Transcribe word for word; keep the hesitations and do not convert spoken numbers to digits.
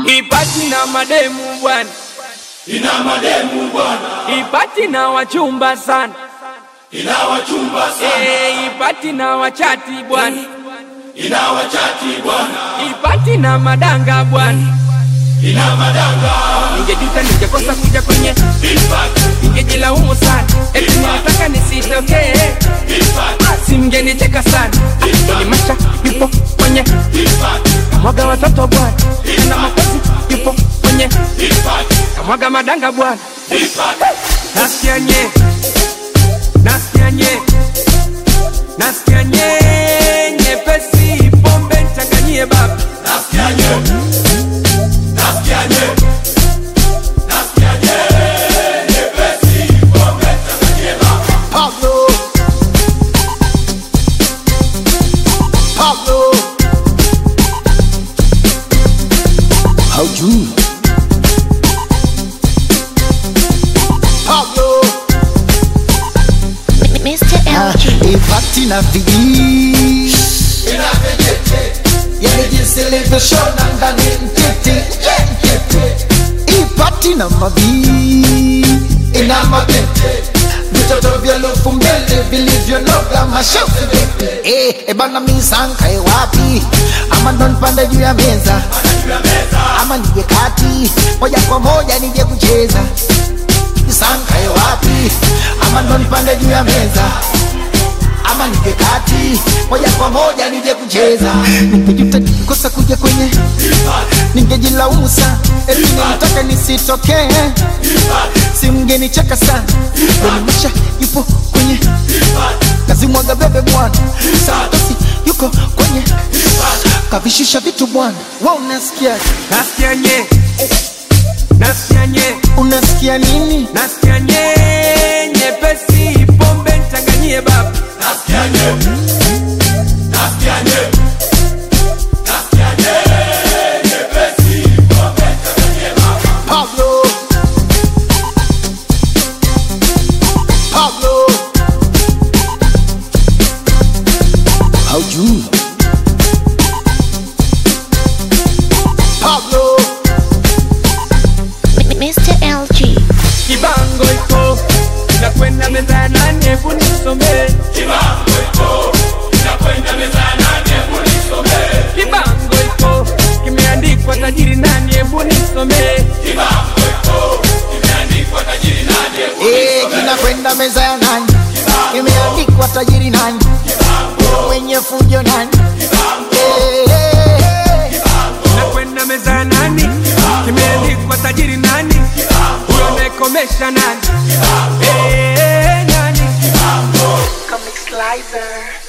Ipati na mademu bwana, ina mademu bwana. Ipati na wachumba sana, ina wachumba sana. Eh, ipati na wachati bwana, ina wachati bwana. Ipati na madanga bwana, ina madanga. Ningejuta ningekosa kuja kwenye Ipati, ningejilaumu sana, eti nilitaka nisitokee. Ipati, simngenicheka sana. Ni maisha yupo kwenye Ipati, kamwaga watoto bwana, na makozi yupo kwenye Ipati, kamwaga madanga bwana. Ipati, Nasikia nye, nasikia nye, nasikia nye, nyepesi pombe nichanganyie baba. nasikia nye, nasikia nye, nasikia nye, nyepesi pombe nichanganyie baba. Pablo, Pablo, haujui Pablo, mister L G. Ipati na viji Ina vijete, yani jinsi ilivyoshona ndani mtiti mtiti. Ipati na mavi ina mabete vitoto vya lufu mbele vilivyonoga mashafu vipi. Eh, ebana misankae wapi? Ama ndo nipande juu ya meza, juu ya meza. ama nije kati moja kwa moja nije kucheza. Misankae wapi? Ama ndo nipande juu ya meza, ama nije kati moja kwa moja nije kucheza. Ningejuta nikosa kuja kwenye Ipati, ningejilaumu sana, eti nilitaka nisitokee. Simngenicheka sana, ndo nimesha yupo kwenye Ipati, kazi mwaga bebe bwana. Santosi yuko kwenye kavishusha vitu bwana. Wa unasikia? Nasikia nye, nasikia nye, Unasikia nini? nasikia nye, nyepesi pombe nichanganyie baba. nasikia nye, nasikia nye, nasikia nye, nyepesi pombe nichanganyie baba. Pablo, Pablo, haujui Pablo, mister L G. Kibango iko inakwenda meza ya nane, hebu nisomee. Kibango iko, inakwenda meza ya nane, hebu nisomee. Kibango iko kimeandikwa tajiri nani, hebu nisomee. Kibango iko, imeandikwa tajiri nani, hebu eh, nisomee. kinakwenda meza ya nani? Imeandikwa tajiri nani? Mwenye fujo nani? Eh, eh, eh. Inakwenda meza ya nani, kimeandikwa tajiri nani, huyo amekomesha nani, eh, nani. Comic Slicer.